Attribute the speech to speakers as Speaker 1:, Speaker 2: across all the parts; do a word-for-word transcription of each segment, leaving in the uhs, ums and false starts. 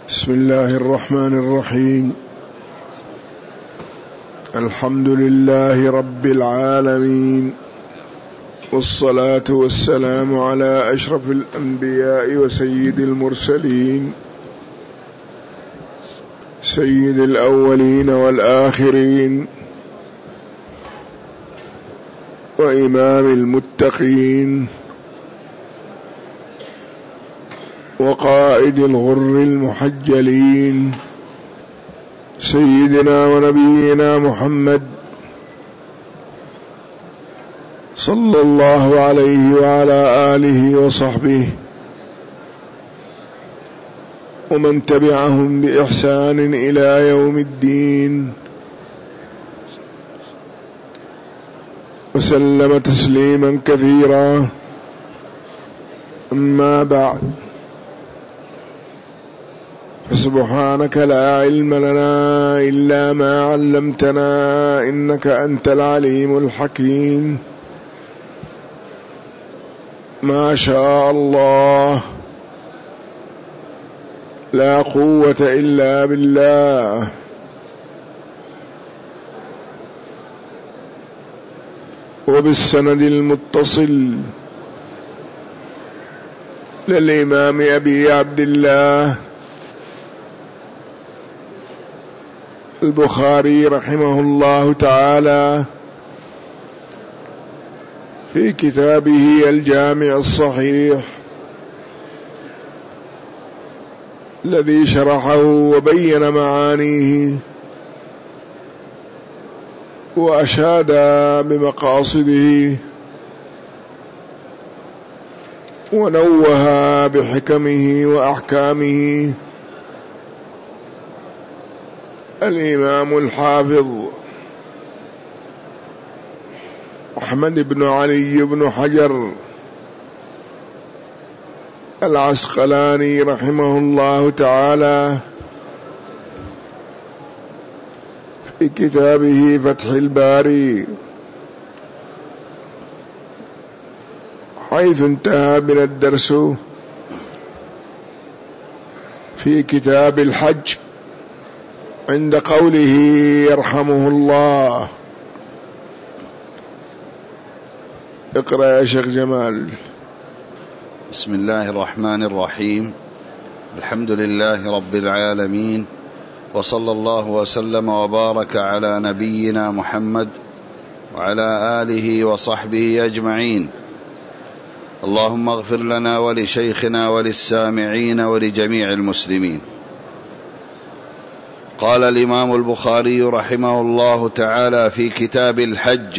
Speaker 1: بسم الله الرحمن الرحيم. الحمد لله رب العالمين، والصلاة والسلام على أشرف الأنبياء وسيد المرسلين، سيد الأولين والآخرين، وإمام المتقين، وقائد الغر المحجلين، سيدنا ونبينا محمد صلى الله عليه وعلى آله وصحبه ومن تبعهم بإحسان إلى يوم الدين، وسلم تسليما كثيرا. أما بعد، فسبحانك لا علم لنا إلا ما علمتنا، إنك أنت العليم الحكيم. ما شاء الله، لا قوة إلا بالله. وبالسند المتصل للإمام أبي عبد الله البخاري رحمه الله تعالى في كتابه الجامع الصحيح الذي شرحه وبين معانيه وأشاد بمقاصده ونوه بحكمه وأحكامه الإمام الحافظ أحمد بن علي بن حجر العسقلاني رحمه الله تعالى في كتابه فتح الباري، حيث انتهى من الدرس في كتاب الحج عند قوله يرحمه الله. اقرأ يا شيخ جمال.
Speaker 2: بسم الله الرحمن الرحيم. الحمد لله رب العالمين، وصلى الله وسلم وبارك على نبينا محمد وعلى آله وصحبه أجمعين. اللهم اغفر لنا ولشيخنا وللسامعين ولجميع المسلمين. قال الإمام البخاري رحمه الله تعالى في كتاب الحج: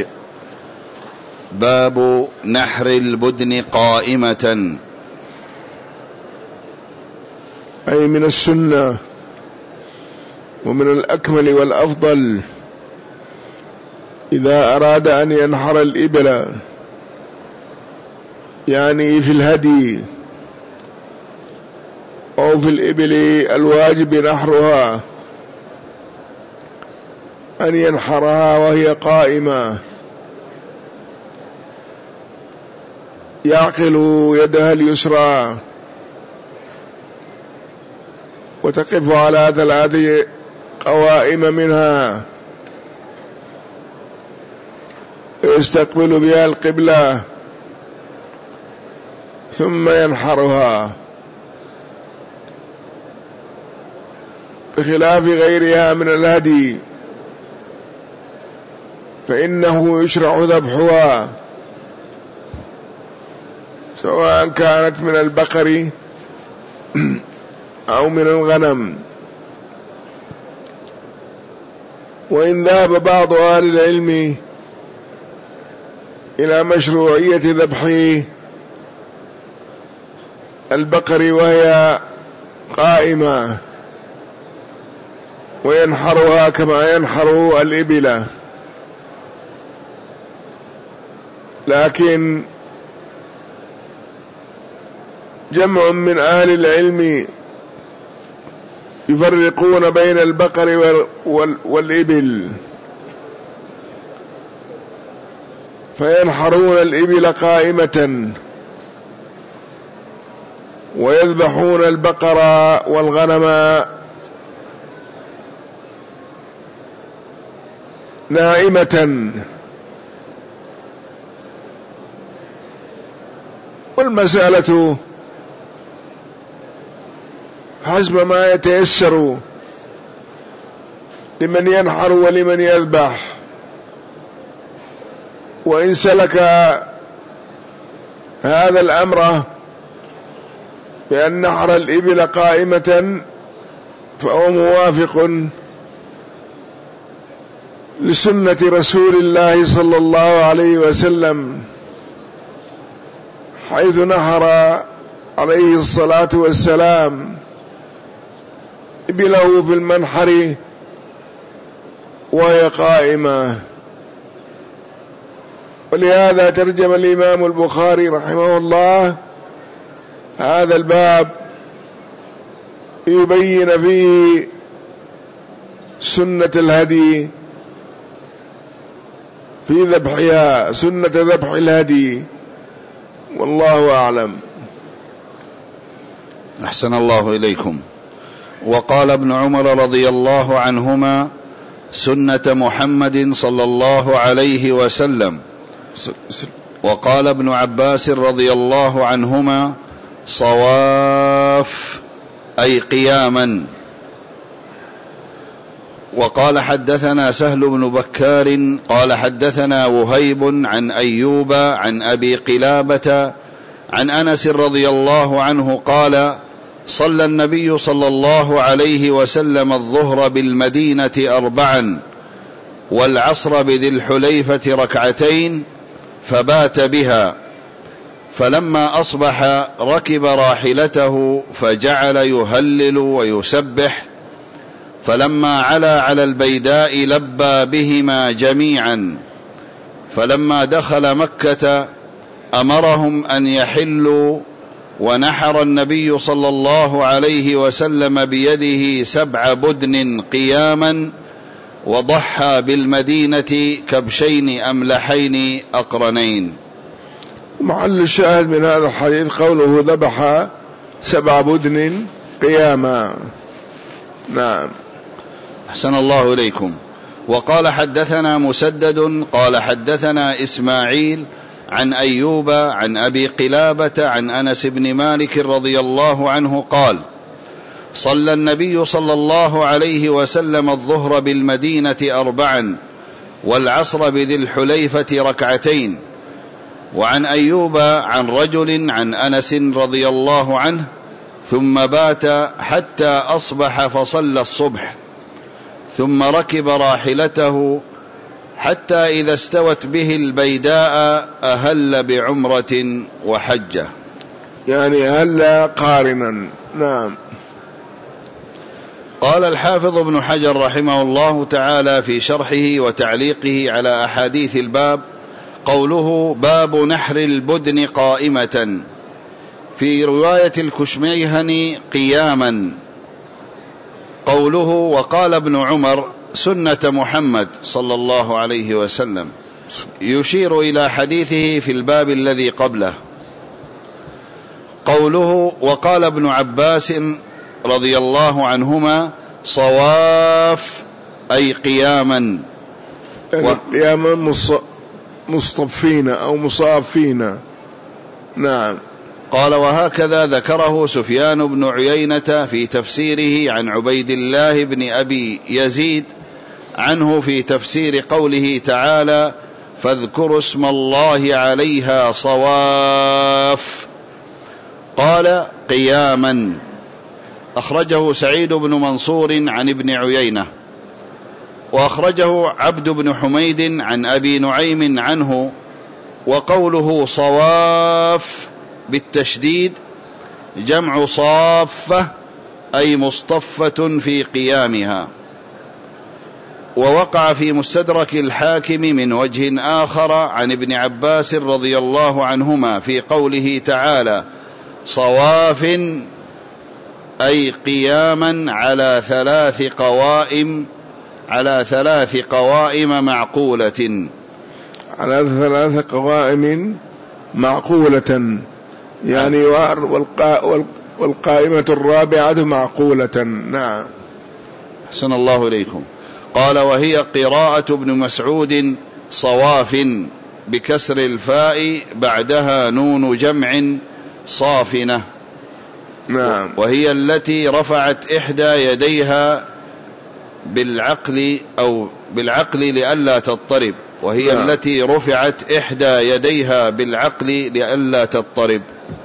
Speaker 2: باب نحر البدن قائمة.
Speaker 1: أي من السنة ومن الأكمل والأفضل إذا أراد أن ينحر الإبل، يعني في الهدي أو في الإبل الواجب نحرها، أن ينحرها وهي قائمة، يعقل يدها اليسرى وتقف على ثلاث قوائم منها يستقبل بها القبلة، ثم ينحرها، بخلاف غيرها من الهدي فإنه يشرع ذبحها، سواء كانت من البقر أو من الغنم. وإن ذهب بعض أهل العلم إلى مشروعية ذبح البقر وهي قائمة وينحرها كما ينحر الإبل، لكن جمع من أهل العلم يفرقون بين البقر والإبل، فينحرون الإبل قائمة ويذبحون البقر والغنم نائمة. والمسألة حسب ما يتيسر لمن ينحر ولمن يذبح. وإن سلك هذا الأمر بأن نحر الإبل قائمة فهو موافق لسنة رسول الله صلى الله عليه وسلم، حيث نحر عليه الصلاة والسلام إبله في المنحر وهي قائمة. ولهذا ترجم الإمام البخاري رحمه الله هذا الباب يبين فيه سنة الهدي في ذبحها، سنة ذبح الهدي، والله أعلم.
Speaker 2: أحسن الله إليكم. وقال ابن عمر رضي الله عنهما: سنة محمد صلى الله عليه وسلم. وقال ابن عباس رضي الله عنهما: صواف أي قياما. وقال حدثنا سهل بن بكار قال حدثنا وهيب عن أيوب عن أبي قلابة عن أنس رضي الله عنه قال: صلى النبي صلى الله عليه وسلم الظهر بالمدينة أربعا والعصر بذي الحليفة ركعتين فبات بها، فلما أصبح ركب راحلته فجعل يهلل ويسبح، فلما علا على البيداء لبى بهما جميعا، فلما دخل مكة أمرهم أن يحلوا، ونحر النبي صلى الله عليه وسلم بيده سبع بدن قياما، وضحى بالمدينة كبشين أملحين أقرنين.
Speaker 1: محل الشاهد من هذا الحديث قوله ذبح سبع بدن قياما. نعم.
Speaker 2: أحسن الله إليكم. وقال حدثنا مسدد قال حدثنا إسماعيل عن أيوب عن أبي قلابة عن أنس بن مالك رضي الله عنه قال: صلى النبي صلى الله عليه وسلم الظهر بالمدينة أربعا والعصر بذي الحليفة ركعتين. وعن أيوب عن رجل عن أنس رضي الله عنه: ثم بات حتى أصبح فصلى الصبح، ثم ركب راحلته حتى إذا استوت به البيداء أهل بعمرة وحجة،
Speaker 1: يعني أهل قارنا. نعم.
Speaker 2: قال الحافظ ابن حجر رحمه الله تعالى في شرحه وتعليقه على أحاديث الباب قوله: باب نحر البدن قائمة، في رواية الكشميهني قياما. قوله: وقال ابن عمر سنة محمد صلى الله عليه وسلم، يشير إلى حديثه في الباب الذي قبله. قوله: وقال ابن عباس رضي الله عنهما: صواف أي قياما.
Speaker 1: يعني و... قياما مصطفين أو مصافين. نعم.
Speaker 2: قال: وهكذا ذكره سفيان بن عيينة في تفسيره عن عبيد الله بن أبي يزيد عنه في تفسير قوله تعالى: فاذكروا اسم الله عليها صواف، قال: قياما. أخرجه سعيد بن منصور عن ابن عيينة. وأخرجه عبد بن حميد عن أبي نعيم عنه. وقوله صواف بالتشديد جمع صافة أي مصطفة في قيامها. ووقع في مستدرك الحاكم من وجه آخر عن ابن عباس رضي الله عنهما في قوله تعالى: صواف أي قياما على ثلاث قوائم على ثلاث قوائم معقولة
Speaker 1: على ثلاث قوائم معقولة، يعني والقائمة الرابعة معقولة. نعم.
Speaker 2: أحسن الله إليكم. قال وهي قراءة ابن مسعود صواف بكسر الفاء بعدها نون جمع صافنة.
Speaker 1: نعم.
Speaker 2: وهي التي رفعت إحدى يديها بالعقل أو بالعقل لئلا تضطرب. وهي نعم. التي رفعت إحدى يديها بالعقل لئلا تضطرب.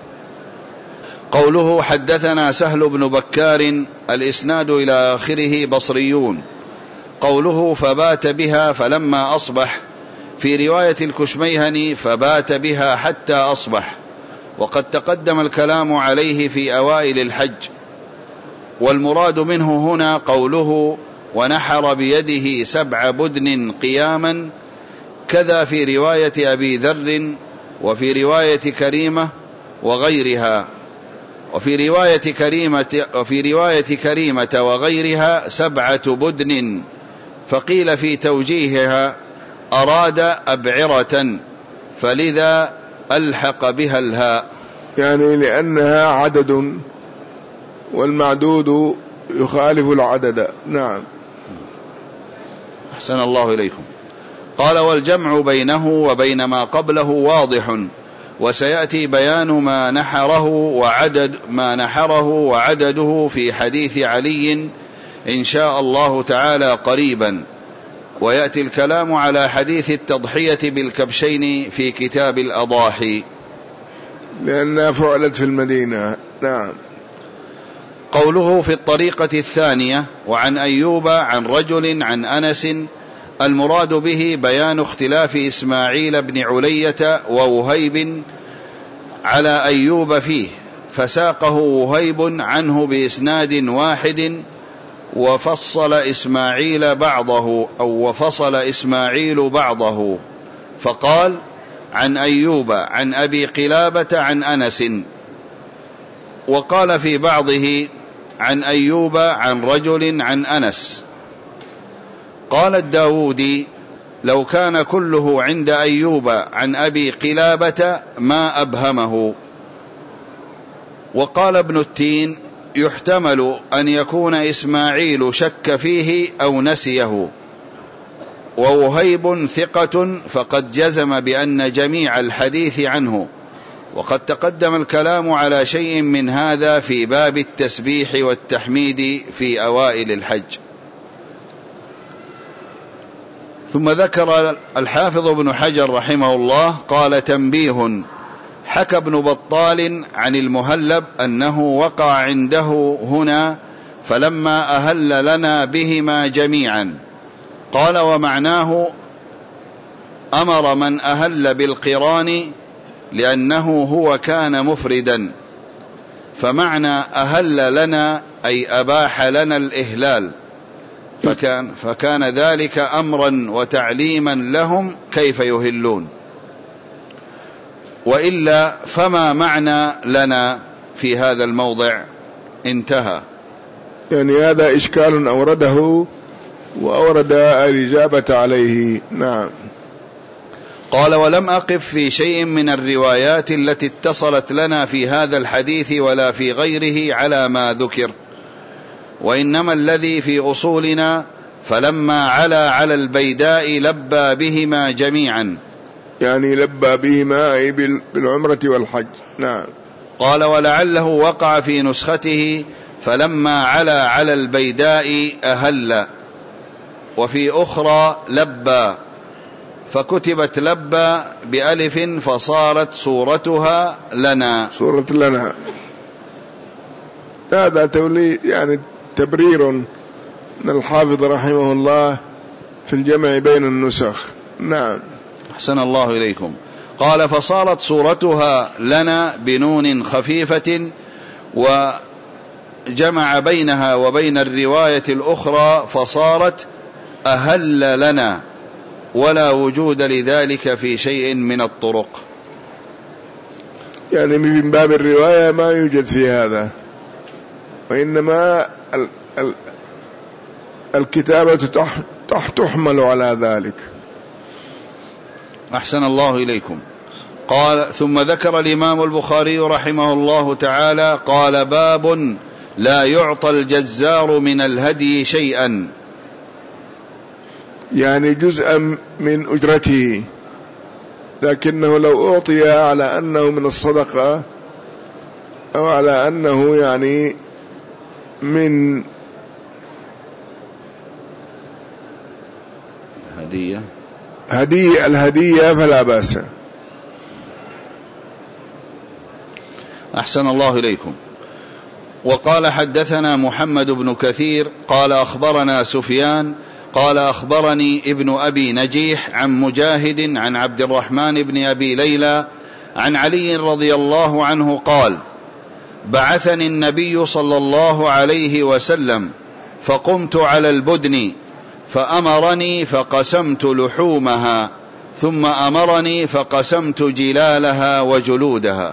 Speaker 2: قوله حدثنا سهل بن بكار الإسناد إلى آخره بصريون. قوله فبات بها فلما أصبح، في رواية الكشميهني فبات بها حتى أصبح، وقد تقدم الكلام عليه في أوائل الحج. والمراد منه هنا قوله ونحر بيده سبع بدن قياما، كذا في رواية أبي ذر وفي رواية كريمة وغيرها. وفي رواية كريمة وفي رواية كريمة وغيرها سبعة بدن، فقيل في توجيهها أراد أبعرة فلذا ألحق بها الهاء،
Speaker 1: يعني لأنها عدد والمعدود يخالف العدد. نعم.
Speaker 2: أحسن الله إليكم. قال والجمع بينه وبين ما قبله واضح، وسيأتي بيان ما نحره وعدد ما نحره وعدده في حديث علي إن شاء الله تعالى قريبا. ويأتي الكلام على حديث التضحية بالكبشين في كتاب الأضاحي
Speaker 1: لأنها فعلت في المدينة. نعم.
Speaker 2: قوله في الطريقة الثانية وعن أيوب عن رجل عن أنس، المراد به بيان اختلاف إسماعيل بن علية ووهيب على أيوب فيه، فساقه وهيب عنه بإسناد واحد، وفصل إسماعيل بعضه أو وفصل إسماعيل بعضه فقال عن أيوب عن أبي قلابة عن أنس، وقال في بعضه عن أيوب عن رجل عن أنس. قال الداودي لو كان كله عند أيوب عن أبي قلابة ما أبهمه. وقال ابن التين يحتمل أن يكون إسماعيل شك فيه أو نسيه، ووهيب ثقة فقد جزم بأن جميع الحديث عنه، وقد تقدم الكلام على شيء من هذا في باب التسبيح والتحميد في أوائل الحج. ثم ذكر الحافظ ابن حجر رحمه الله قال تنبيه، حكى ابن بطال عن المهلب أنه وقع عنده هنا فلما أهل لنا بهما جميعا. قال ومعناه أمر من أهل بالقران لأنه هو كان مفردا، فمعنى أهل لنا أي أباح لنا الإهلال، فكان, فكان ذلك أمرا وتعليما لهم كيف يهلون. وإلا فما معنى لنا في هذا الموضع؟ انتهى.
Speaker 1: يعني هذا إشكال أورده وأورد الإجابة عليه. نعم.
Speaker 2: قال ولم أقف في شيء من الروايات التي اتصلت لنا في هذا الحديث ولا في غيره على ما ذكر، وإنما الذي في أصولنا فلما علا على البيداء لبى بهما جميعا،
Speaker 1: يعني لبى بهما أي بالعمرة والحج. نعم.
Speaker 2: قال ولعله وقع في نسخته فلما علا على البيداء أهل، وفي أخرى لبى، فكتبت لبى بألف فصارت صورتها لنا.
Speaker 1: صورة لنا هذا تولي يعني تبرير من الحافظ رحمه الله في الجمع بين النسخ. نعم.
Speaker 2: أحسن الله إليكم. قال فصارت صورتها لنا بنون خفيفة، وجمع بينها وبين الرواية الأخرى فصارت أهل لنا، ولا وجود لذلك في شيء من الطرق.
Speaker 1: يعني من باب الرواية ما يوجد في هذا، وإنما ال ال الكتابة تحمل على ذلك.
Speaker 2: أحسن الله إليكم. قال ثم ذكر الإمام البخاري رحمه الله تعالى قال باب لا يعطى الجزار من الهدي شيئا،
Speaker 1: يعني جزءا من أجرته، لكنه لو أعطي على أنه من الصدقة أو على أنه يعني من
Speaker 2: هدية
Speaker 1: هدية الهدية فلا بأس.
Speaker 2: أحسن الله إليكم. وقال حدثنا محمد بن كثير قال أخبرنا سفيان قال أخبرني ابن أبي نجيح عن مجاهد عن عبد الرحمن بن أبي ليلى عن علي رضي الله عنه قال بعثني النبي صلى الله عليه وسلم فقمت على البدن فأمرني فقسمت لحومها ثم أمرني فقسمت جلالها وجلودها،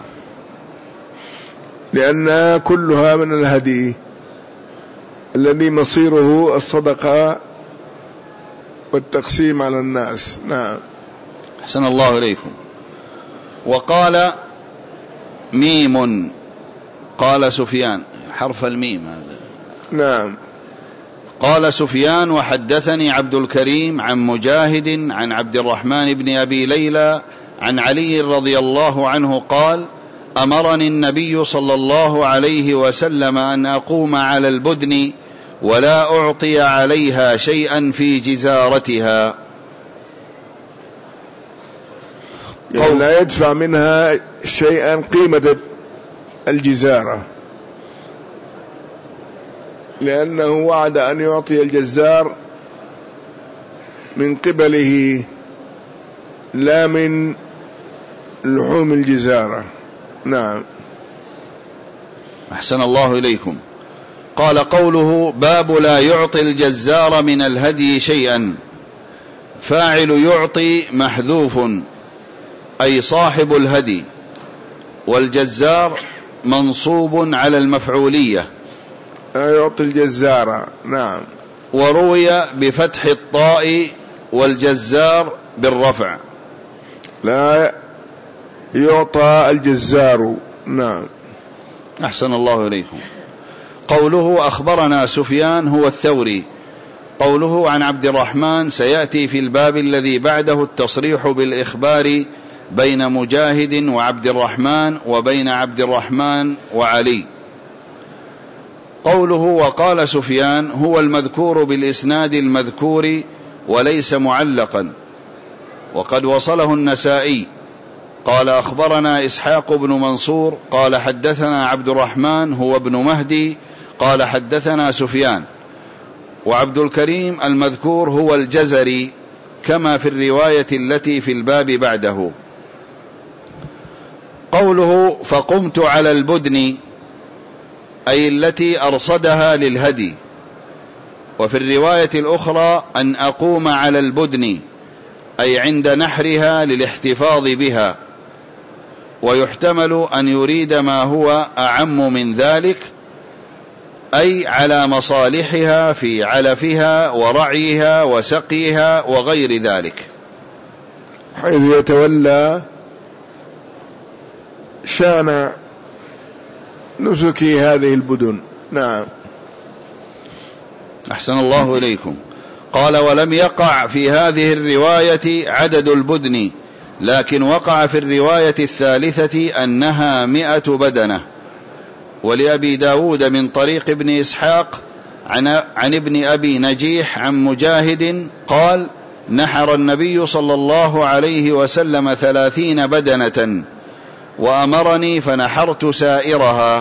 Speaker 1: لأن كلها من الهدي الذي مصيره الصدقة والتقسيم على الناس. نعم.
Speaker 2: أحسن الله إليكم. وقال ميم قال سفيان حرف الميم هذا.
Speaker 1: نعم.
Speaker 2: قال سفيان وحدثني عبد الكريم عن مجاهد عن عبد الرحمن بن أبي ليلى عن علي رضي الله عنه قال أمرني النبي صلى الله عليه وسلم أن أقوم على البدن ولا أعطي عليها شيئا في جزارتها،
Speaker 1: يعني لا يدفع منها شيئا قيمة الجزارة، لأنه وعد أن يعطي الجزار من قبله لا من لحوم الجزارة. نعم.
Speaker 2: أحسن الله إليكم. قال قوله باب لا يعطي الجزار من الهدي شيئا، فاعل يعطي محذوف أي صاحب الهدي، والجزار منصوب على المفعولية
Speaker 1: يعطي الجزار. نعم.
Speaker 2: وروي بفتح الطاء والجزار بالرفع،
Speaker 1: لا يعطى الجزار. نعم.
Speaker 2: أحسن الله إليكم. قوله أخبرنا سفيان هو الثوري. قوله عن عبد الرحمن سيأتي في الباب الذي بعده التصريح بالإخبار بين مجاهد وعبد الرحمن وبين عبد الرحمن وعلي. قوله وقال سفيان هو المذكور بالإسناد المذكور وليس معلقا، وقد وصله النسائي. قال أخبرنا إسحاق بن منصور قال حدثنا عبد الرحمن هو ابن مهدي قال حدثنا سفيان، وعبد الكريم المذكور هو الجزري كما في الرواية التي في الباب بعده. قوله فقمت على البدن أي التي أرصدها للهدي، وفي الرواية الأخرى أن أقوم على البدن أي عند نحرها للاحتفاظ بها، ويحتمل أن يريد ما هو أعم من ذلك أي على مصالحها في علفها ورعيها وسقيها وغير ذلك،
Speaker 1: حيث يتولى شأن نسك هذه البدن. نعم.
Speaker 2: أحسن الله إليكم. قال ولم يقع في هذه الرواية عدد البدن، لكن وقع في الرواية الثالثة أنها مئة بدنة. ولأبي داود من طريق ابن إسحاق عن, عن ابن أبي نجيح عن مجاهد قال نحر النبي صلى الله عليه وسلم ثلاثين بدنة وأمرني فنحرت سائرها.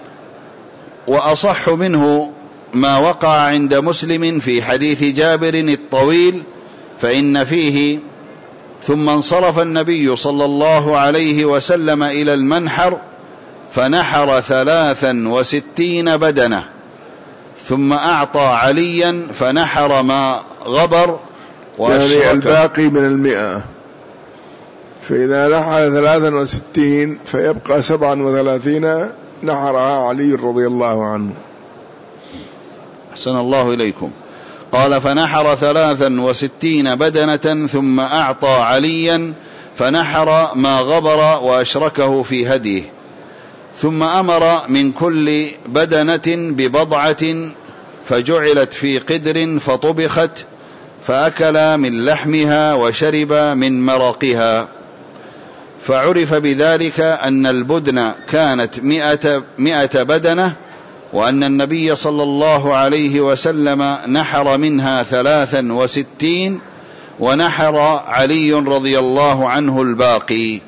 Speaker 2: وأصح منه ما وقع عند مسلم في حديث جابر الطويل، فإن فيه ثم انصرف النبي صلى الله عليه وسلم إلى المنحر فنحر ثلاثا وستين بدنة ثم أعطى عليا فنحر ما غبر،
Speaker 1: يعني الباقي من المئة. فإذا نحر ثلاثا وستين فيبقى سبعا وثلاثين نحرها علي رضي الله عنه.
Speaker 2: أحسن الله إليكم. قال فنحر ثلاثا وستين بدنة ثم أعطى عليا فنحر ما غبر وأشركه في هديه، ثم أمر من كل بدنة ببضعة فجعلت في قدر فطبخت، فأكل من لحمها وشرب من مرقها، فعرف بذلك أن البدن كانت مئة, مئة بدنة، وأن النبي صلى الله عليه وسلم نحر منها ثلاثا وستين، ونحر علي رضي الله عنه الباقي.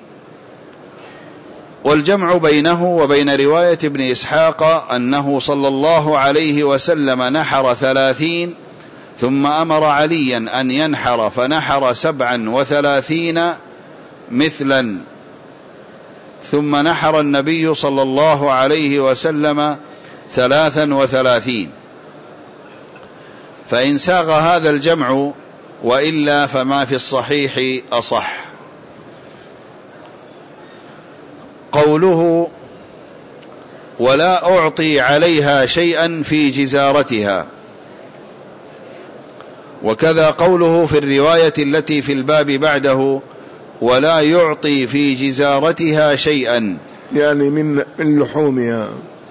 Speaker 2: والجمع بينه وبين رواية ابن إسحاق أنه صلى الله عليه وسلم نحر ثلاثين ثم أمر عليا أن ينحر فنحر سبعا وثلاثين مثلا، ثم نحر النبي صلى الله عليه وسلم ثلاثا وثلاثين. فإن ساغ هذا الجمع وإلا فما في الصحيح أصح. قوله ولا أعطي عليها شيئا في جزارتها، وكذا قوله في الرواية التي في الباب بعده ولا يعطي في جزارتها شيئا،
Speaker 1: يعني من من لحومها.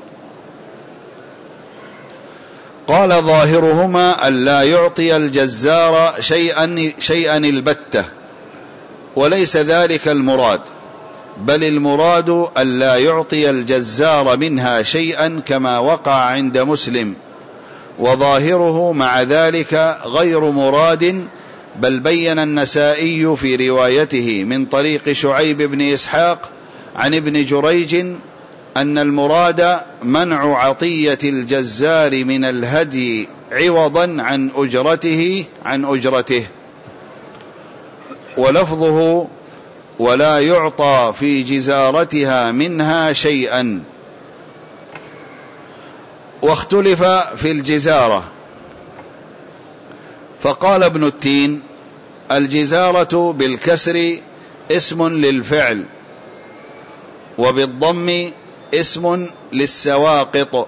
Speaker 2: قال ظاهرهما أن لا يعطي الجزار شيئا, شيئا البتة، وليس ذلك المراد، بل المراد أن لا يعطي الجزار منها شيئا كما وقع عند مسلم، وظاهره مع ذلك غير مراد، بل بين النسائي في روايته من طريق شعيب بن إسحاق عن ابن جريج أن المراد منع عطية الجزار من الهدي عوضا عن أجرته عن أجرته ولفظه ولا يعطى في جزارتها منها شيئا. واختلف في الجزارة، فقال ابن التين الجزارة بالكسر اسم للفعل، وبالضم اسم للسواقط،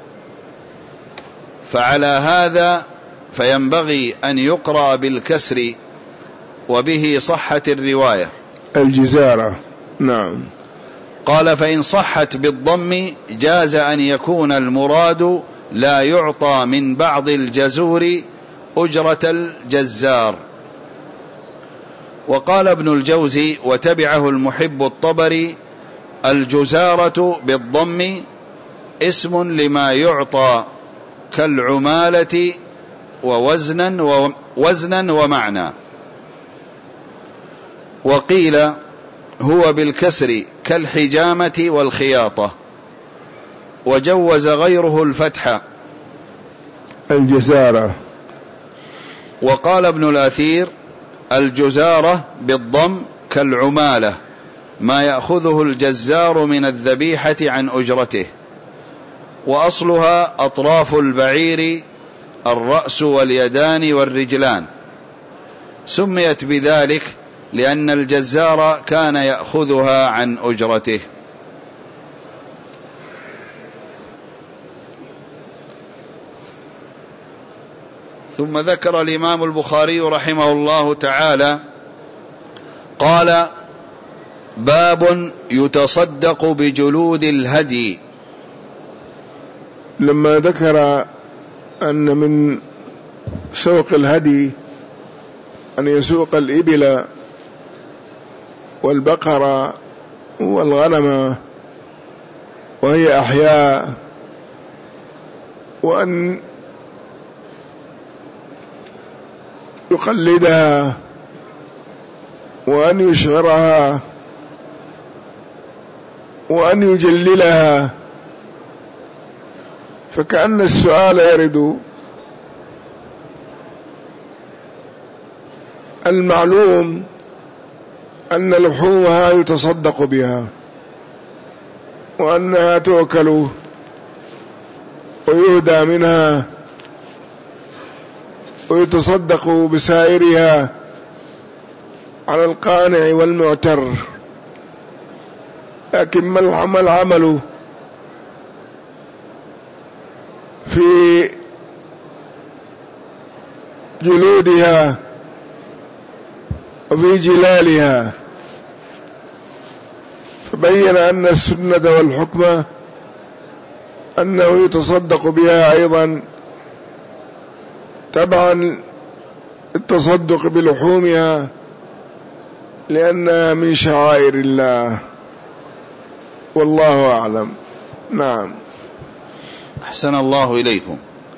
Speaker 2: فعلى هذا فينبغي أن يقرأ بالكسر، وبه صحت الرواية
Speaker 1: الجزارة. نعم.
Speaker 2: قال فإن صحت بالضم جاز أن يكون المراد لا يعطى من بعض الجزور أجرة الجزار. وقال ابن الجوزي وتبعه المحب الطبري الجزارة بالضم اسم لما يعطى كالعمالة ووزنا, ووزنا ومعنى. وقيل هو بالكسر كالحجامة والخياطة، وجوز غيره الفتح
Speaker 1: الجزارة.
Speaker 2: وقال ابن الأثير الجزارة بالضم كالعمالة، ما يأخذه الجزار من الذبيحة عن أجرته، وأصلها أطراف البعير الرأس واليدان والرجلان، سميت بذلك لأن الجزار كان يأخذها عن أجرته. ثم ذكر الإمام البخاري رحمه الله تعالى قال باب يتصدق بجلود الهدي.
Speaker 1: لما ذكر أن من سوق الهدي أن يسوق الإبل والبقرة والغنم وهي أحياء، وأن يقلدها وأن يشعرها وأن يجللها، فكأن السؤال يرد المعلوم أن لحومها يتصدق بها، وأنها تؤكل ويهدى منها ويتصدق بسائرها على القانع والمعتر، لكن ما العمل في جلودها وفي جلالها بين أن السنة والحكمة أنه يتصدق بها أيضا تبعا التصدق بلحومها لأنها من شعائر الله، والله أعلم. نعم.
Speaker 2: أحسن الله إليكم.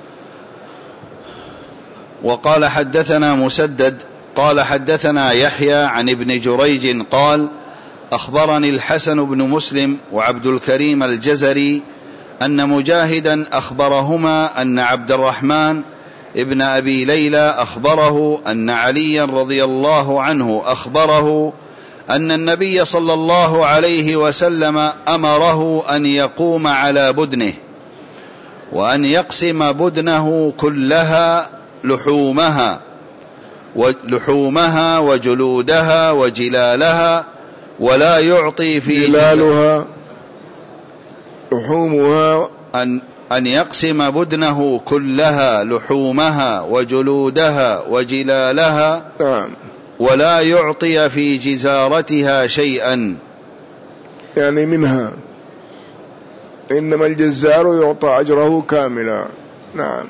Speaker 2: وقال حدثنا مسدد قال حدثنا يحيى عن ابن جريج قال أخبرني الحسن بن مسلم وعبد الكريم الجزري أن مجاهدا أخبرهما أن عبد الرحمن ابن أبي ليلى أخبره أن عليا رضي الله عنه أخبره أن النبي صلى الله عليه وسلم أمره أن يقوم على بدنه وأن يقسم بدنه كلها لحومها ولحومها وجلودها وجلالها ولا يعطي في
Speaker 1: جلالها لحومها
Speaker 2: أن أن يقسم بدنه كلها لحومها وجلودها وجلالها
Speaker 1: نعم.
Speaker 2: ولا يعطي في جزارتها شيئا،
Speaker 1: يعني منها، إنما الجزار يعطى أجره كاملا. نعم.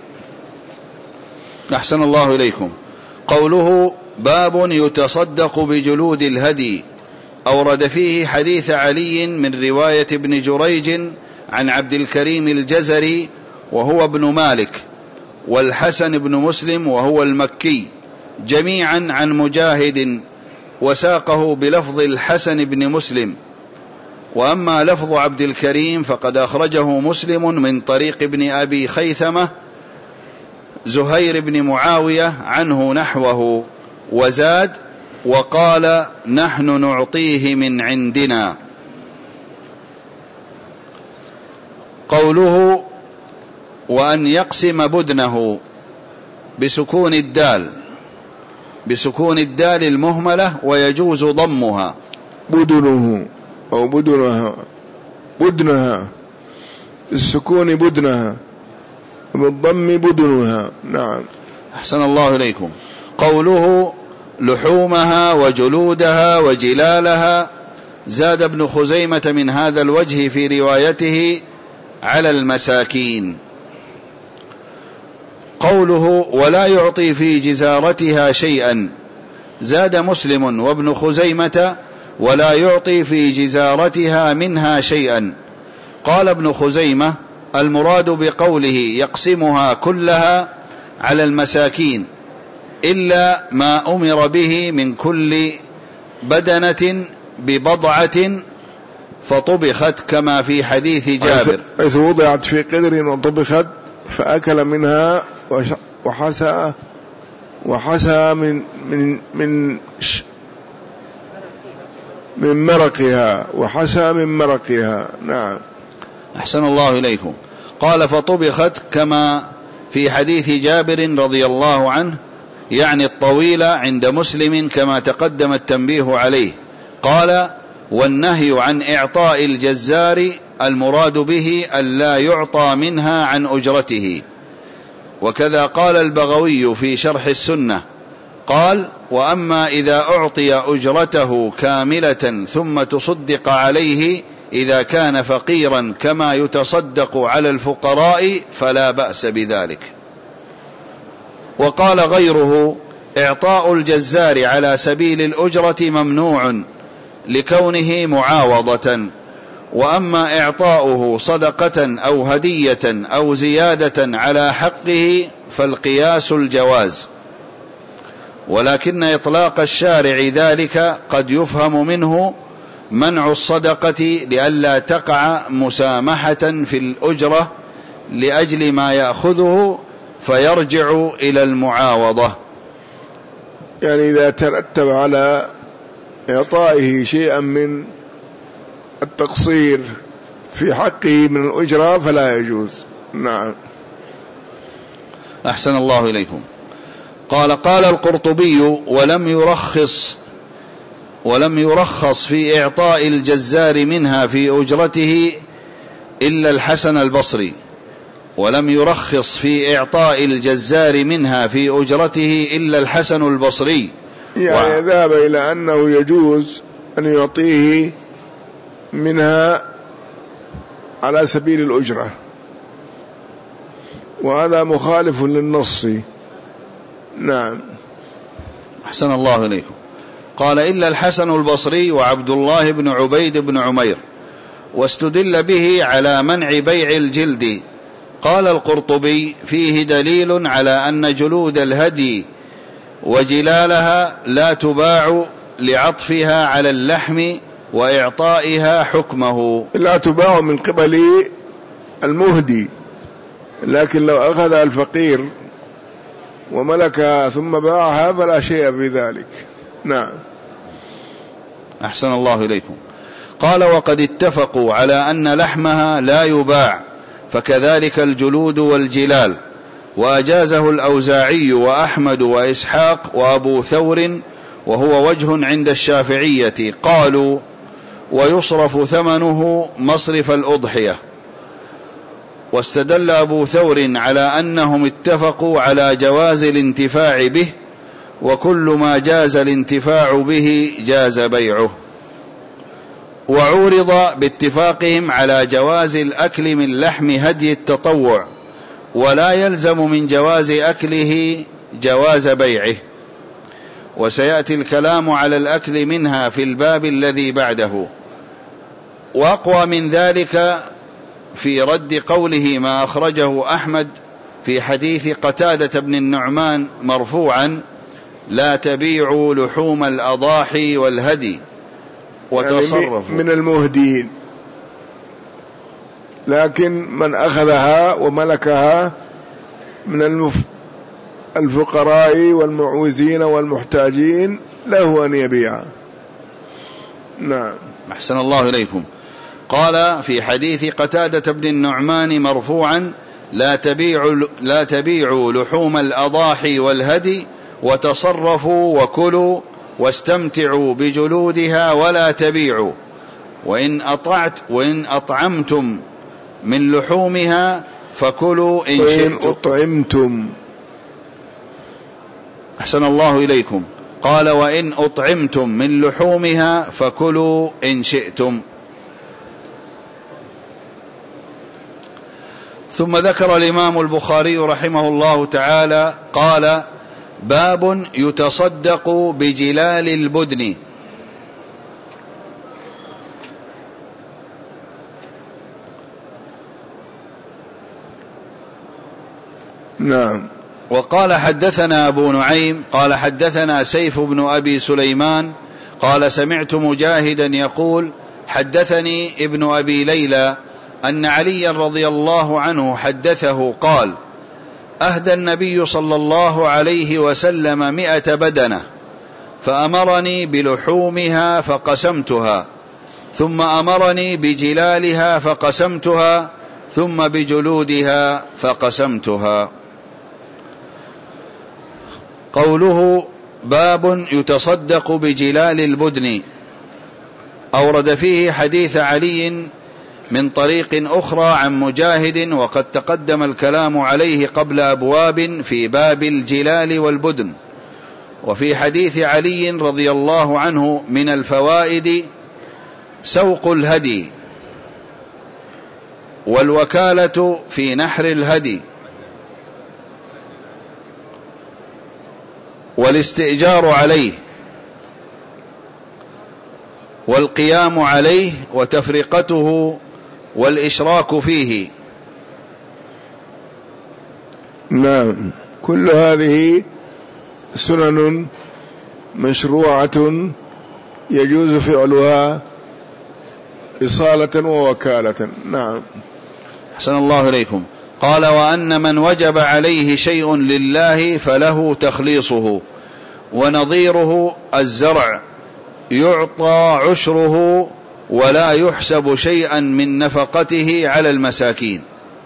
Speaker 2: أحسن الله إليكم. قوله باب يتصدق بجلود الهدي، أورد فيه حديث علي من رواية ابن جريج عن عبد الكريم الجزري وهو ابن مالك، والحسن بن مسلم وهو المكي، جميعا عن مجاهد، وساقه بلفظ الحسن بن مسلم. وأما لفظ عبد الكريم فقد أخرجه مسلم من طريق ابن أبي خيثمة زهير بن معاوية عنه نحوه، وزاد وقال نحن نعطيه من عندنا. قوله وأن يقسم بدنه بسكون الدال بسكون الدال المهملة ويجوز ضمها.
Speaker 1: بدنه أو بدنها بدنها السكون بدنها بالضم بدنها. نعم.
Speaker 2: أحسن الله إليكم. قوله لحومها وجلودها وجلالها، زاد ابن خزيمة من هذا الوجه في روايته على المساكين. قوله ولا يعطي في جزارتها شيئا، زاد مسلم وابن خزيمة ولا يعطي في جزارتها منها شيئا. قال ابن خزيمة المراد بقوله يقسمها كلها على المساكين إلا ما أمر به من كل بدنة ببضعة فطبخت كما في حديث جابر،
Speaker 1: حيث وضعت في قدر وطبخت فأكل منها وحسى وحسى من من من من مرقها وحسى من مرقها. نعم.
Speaker 2: أحسن الله إليكم. قال فطبخت كما في حديث جابر رضي الله عنه، يعني الطويلة عند مسلم كما تقدم التنبيه عليه. قال والنهي عن إعطاء الجزار المراد به ألا يعطى منها عن أجرته. وكذا قال البغوي في شرح السنة، قال وأما إذا أعطي أجرته كاملة ثم تصدق عليه إذا كان فقيرا كما يتصدق على الفقراء فلا بأس بذلك. وقال غيره إعطاء الجزار على سبيل الأجرة ممنوع لكونه معاوضة، وأما إعطاؤه صدقة أو هدية أو زيادة على حقه فالقياس الجواز، ولكن إطلاق الشارع ذلك قد يفهم منه منع الصدقة لئلا تقع مسامحة في الأجرة لأجل ما يأخذه فيرجع إلى المعاوضة.
Speaker 1: يعني إذا ترتب على إعطائه شيئا من التقصير في حقه من الأجرة فلا يجوز. نعم.
Speaker 2: أحسن الله إليكم. قال قال القرطبي ولم يرخص ولم يرخص في إعطاء الجزار منها في أجرته إلا الحسن البصري ولم يرخص في إعطاء الجزار منها في أجرته إلا الحسن البصري،
Speaker 1: يعني ذهب إلى أنه يجوز أن يعطيه منها على سبيل الأجرة، وهذا مخالف للنص. نعم.
Speaker 2: أحسن الله إليكم. قال إلا الحسن البصري وعبد الله بن عبيد بن عمير، واستدل به على منع بيع الجلد. قال القرطبي فيه دليل على أن جلود الهدي وجلالها لا تباع لعطفها على اللحم وإعطائها حكمه.
Speaker 1: لا تباع من قبل المهدي، لكن لو أخذ الفقير وملكها ثم باعها فلا شيء في ذلك. نعم.
Speaker 2: أحسن الله إليكم. قال وقد اتفقوا على أن لحمها لا يباع، فكذلك الجلود والجلال، وأجازه الأوزاعي وأحمد وإسحاق وأبو ثور، وهو وجه عند الشافعية. قالوا ويصرف ثمنه مصرف الأضحية. واستدل أبو ثور على أنهم اتفقوا على جواز الانتفاع به، وكل ما جاز الانتفاع به جاز بيعه. وعورض باتفاقهم على جواز الأكل من لحم هدي التطوع، ولا يلزم من جواز أكله جواز بيعه. وسيأتي الكلام على الأكل منها في الباب الذي بعده. وأقوى من ذلك في رد قوله ما أخرجه أحمد في حديث قتادة بن النعمان مرفوعا: لا تبيعوا لحوم الأضاحي والهدي وتصرفوا.
Speaker 1: يعني من المهدين، لكن من أخذها وملكها من المف... الفقراء والمعوزين والمحتاجين له أن يبيع. نعم.
Speaker 2: أحسن الله إليكم. قال في حديث قتادة بن النعمان مرفوعا: لا تبيعوا, لا تبيعوا لحوم الأضاحي والهدي وتصرفوا وكلوا واستمتعوا بجلودها ولا تبيعوا، وإن أطعت وإن أطعمتم من لحومها فكلوا إن شئتم.
Speaker 1: وإن أطعمتم.
Speaker 2: أحسن الله إليكم. قال وإن أطعمتم من لحومها فكلوا إن شئتم. ثم ذكر الإمام البخاري رحمه الله تعالى قال: باب يتصدق بجلال البدن.
Speaker 1: نعم.
Speaker 2: وقال حدثنا أبو نعيم قال حدثنا سيف بن أبي سليمان قال سمعت مجاهدا يقول: حدثني ابن أبي ليلى أن عليا رضي الله عنه حدثه قال: أهدى النبي صلى الله عليه وسلم مئة بدنة، فأمرني بلحومها فقسمتها، ثم أمرني بجلالها فقسمتها، ثم بجلودها فقسمتها. قوله باب يتصدق بجلال البدن أورد فيه حديث علي من طريق أخرى عن مجاهد، وقد تقدم الكلام عليه قبل أبواب في باب الجلال والبدن. وفي حديث علي رضي الله عنه من الفوائد سوق الهدي، والوكالة في نحر الهدي، والاستئجار عليه، والقيام عليه، وتفرقته، والإشراك فيه.
Speaker 1: نعم. كل هذه سنن مشروعة يجوز فعلها إصالة ووكالة. نعم.
Speaker 2: أحسن الله إليكم. قال: وأن من وجب عليه شيء لله فله تخليصه، ونظيره الزرع يعطى عشره ولا يحسب شيئا من نفقته على المساكين،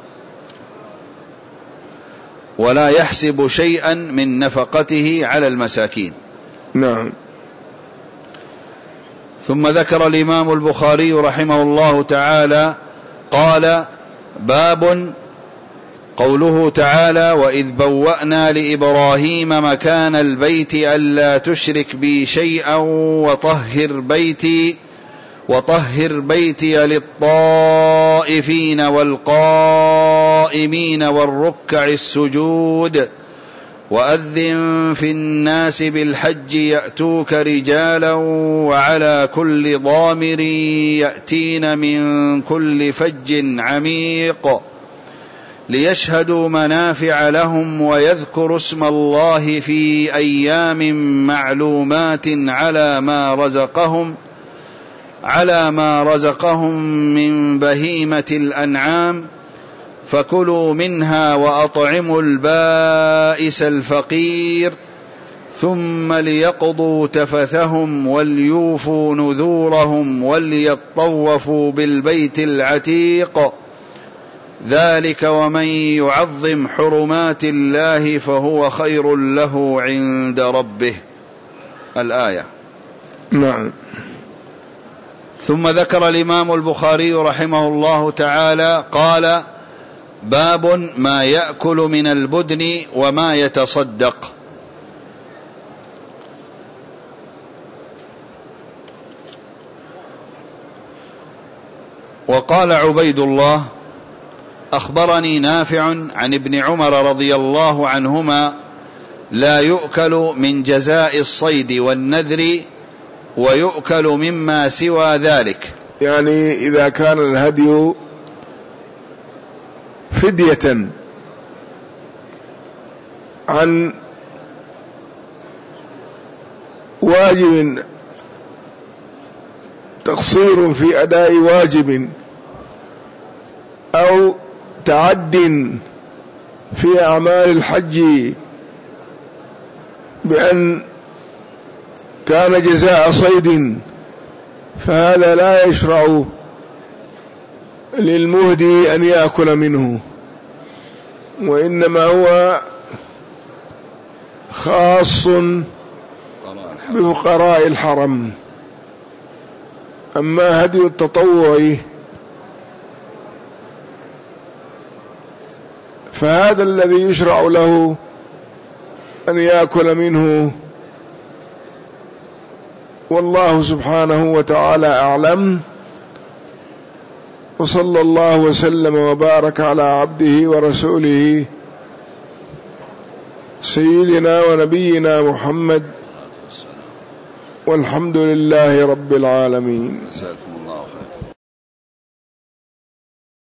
Speaker 2: ولا يحسب شيئا من نفقته على المساكين.
Speaker 1: نعم.
Speaker 2: ثم ذكر الإمام البخاري رحمه الله تعالى قال: باب قوله تعالى: وإذ بوأنا لإبراهيم مكان البيت ألا تشرك بي شيئا وطهر بيتي وطهر بيتي للطائفين والقائمين والركع السجود وأذن في الناس بالحج يأتوك رجالا وعلى كل ضامر يأتين من كل فج عميق ليشهدوا منافع لهم ويذكروا اسم الله في أيام معلومات على ما رزقهم على ما رزقهم من بهيمة الأنعام فكلوا منها وأطعموا البائس الفقير ثم ليقضوا تفثهم وليوفوا نذورهم وليطوفوا بالبيت العتيق ذلك ومن يعظم حرمات الله فهو خير له عند ربه. الآية.
Speaker 1: نعم.
Speaker 2: ثم ذكر الإمام البخاري رحمه الله تعالى قال: باب ما يأكل من البدن وما يتصدق. وقال عبيد الله: أخبرني نافع عن ابن عمر رضي الله عنهما: لا يؤكل من جزاء الصيد والنذر ويؤكل مما سوى ذلك.
Speaker 1: يعني إذا كان الهدي فدية عن واجب، تقصير في أداء واجب، أو تعد في أعمال الحج بأن كان جزاء صيد، فهذا لا يشرع للمهدي أن يأكل منه، وإنما هو خاص بفقراء الحرم. أما هدي التطوع فهذا الذي يشرع له أن يأكل منه، والله سبحانه وتعالى أعلم. وصلى الله وسلم وبارك على عبده ورسوله سيدنا ونبينا محمد، والحمد لله رب العالمين.